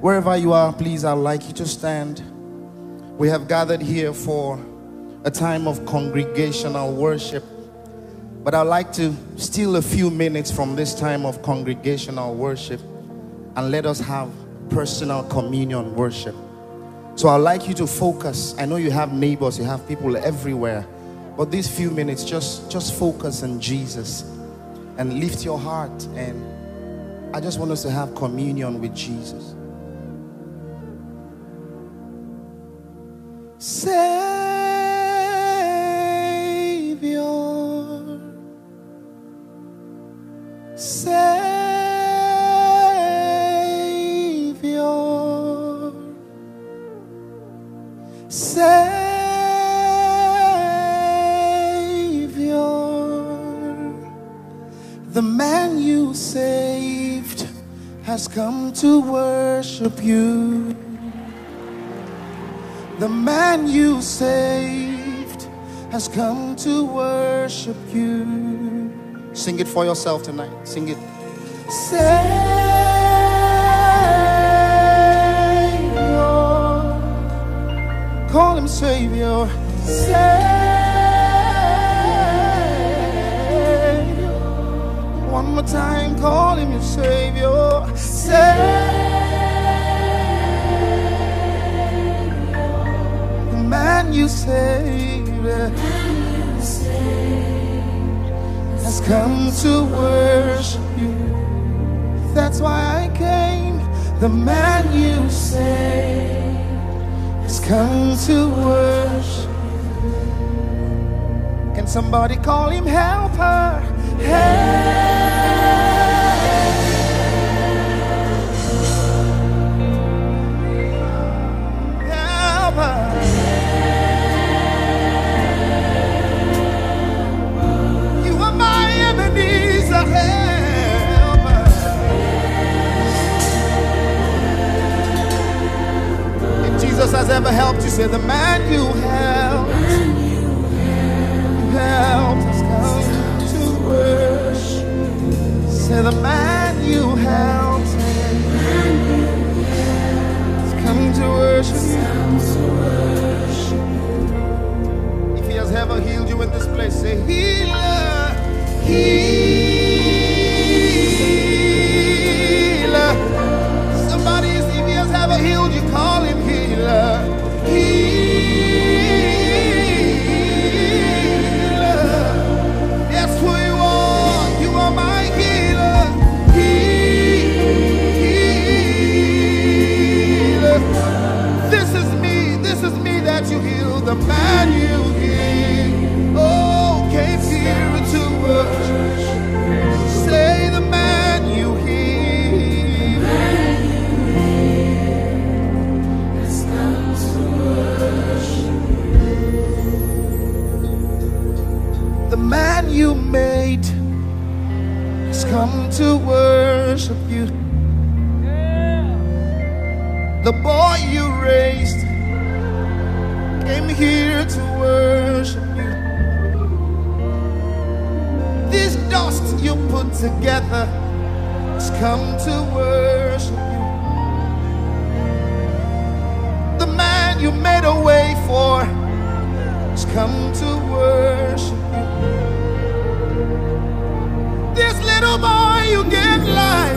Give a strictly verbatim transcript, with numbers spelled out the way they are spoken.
Wherever you are, please, I'd like you to stand. We have gathered here for a time of congregational worship, but I'd like to steal a few minutes from this time of congregational worship and let us have personal communion worship. So I'd like you to focus. I know you have neighbors, you have people everywhere, but these few minutes, just just focus on Jesus and lift your heart, and I just want us to have communion with Jesus. Savior, Savior, Savior, the man you saved has come to worship you. The man you saved has come to worship you. Sing it for yourself tonight. Sing it. Savior, call him Savior. Savior, one more time, call him your Savior. Savior, man you saved has come to worship you. That's why I came. The man you saved has come to worship. Can somebody call him helper? Help. Jesus has ever helped you, say the man you helped, you helped has come to worship. Say the man you helped has come to worship. If he has ever healed you in this place, say healer, healer. Somebody, if he has ever healed you, call him healer. Healer, that's who you are. You are my healer. Healer, this is me. This is me that you heal. The man you heal. Oh, came here to worship. Say the man you heal. The man you made has come to worship you. The boy you raised came here to worship you. This dust you put together has come to worship you. The man you made a way for has come to worship you. This little boy you gave life